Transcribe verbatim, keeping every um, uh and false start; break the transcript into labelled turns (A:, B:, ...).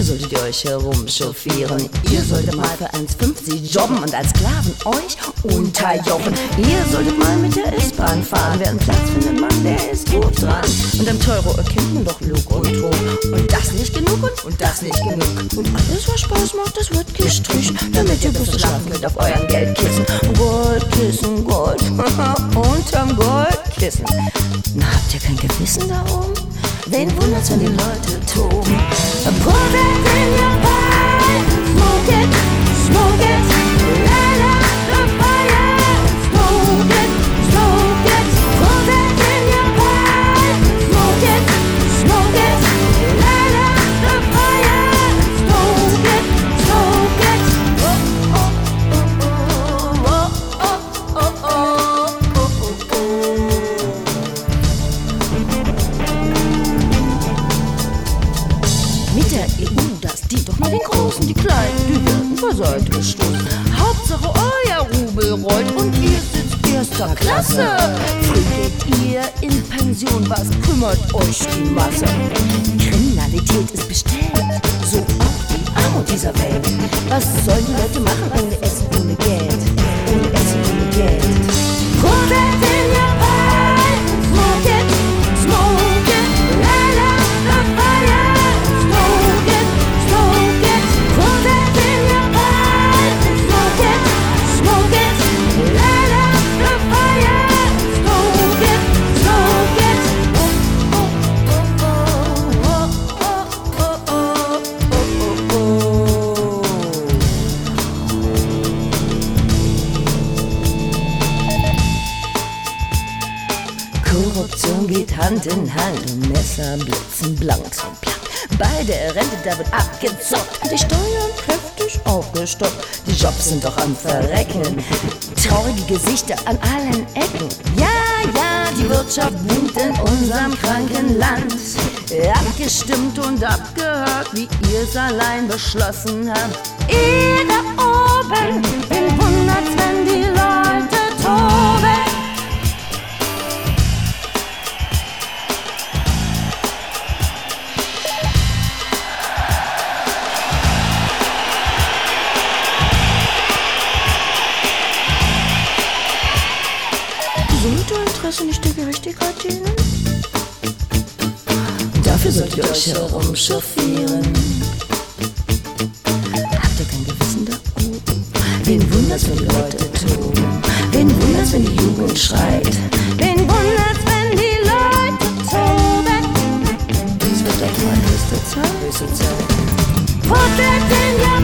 A: Dafür solltet ihr euch herumchauffieren. Ihr solltet mal für eins fünfzig jobben und als Sklaven euch unterjochen. Ihr solltet mal mit der S-Bahn fahren. Wer einen Platz findet, Mann, der ist gut dran. Und am Teuro erkennt man doch Lug und Trug. Und das nicht genug und, und das nicht genug. Und alles, was Spaß macht, das wird gestrichen, damit ihr bis schlafen könnt auf euren Geldkissen. Goldkissen, Gold, unterm Goldkissen. Na, habt ihr kein Gewissen da oben? Wen wundert's, wenn die Leute toben? Put it in your pipe, smoke it, smoke it, light up the fire, smoke it, smoke it. Put it in your pipe, smoke it, smoke it, light up the fire, smoke it, smoke it. Oh, oh, oh, oh, oh, oh, oh, oh, oh. Mit der E U, das dient doch nur den Großen, die Kleinen, die werden beiseite gestoßen. Hauptsache euer Rubel rollt und ihr sitzt erster Klasse. Früh geht ihr in Pension, was kümmert euch die Masse? Kriminalität ist bestellt, so auch die Armut dieser Welt. Was sollen die Leute machen ohne Essen, ohne Geld? Ohne Essen, ohne Geld. Put it in your pipe, smoke it, smoke it, light up the fire. Smoke it, smoke it, put it in your pipe. Smoke it, smoke it, light up the fire. Smoke it, smoke it. Oh, oh, oh, oh, oh, oh, oh, oh, oh. Korruption geht Hand in Hand und Messer blitzen blank zum Blank. Bei der Rente, da wird abgezockt, die Steuern kräftig aufgestockt, die Jobs sind doch am Verrecken, traurige Gesichter an allen Ecken. Ja, ja, die Wirtschaft boomt in unserem kranken Land, abgestimmt und abgehört, wie ihr's allein beschlossen habt. Ihr da oben, wen wundert's, wenn die Leute toben? Sollte Interesse nicht der Gerechtigkeit dienen? Dafür sollt ihr euch herumchauffieren. Habt ihr kein Gewissen da oben? Wen wundert's, wenn die Leute toben? Wen wundert's, wenn die Jugend schreit? Wen wundert's, wenn die Leute toben? Es wird doch mal höchste Zeit. Höchste Zeit. Put it in your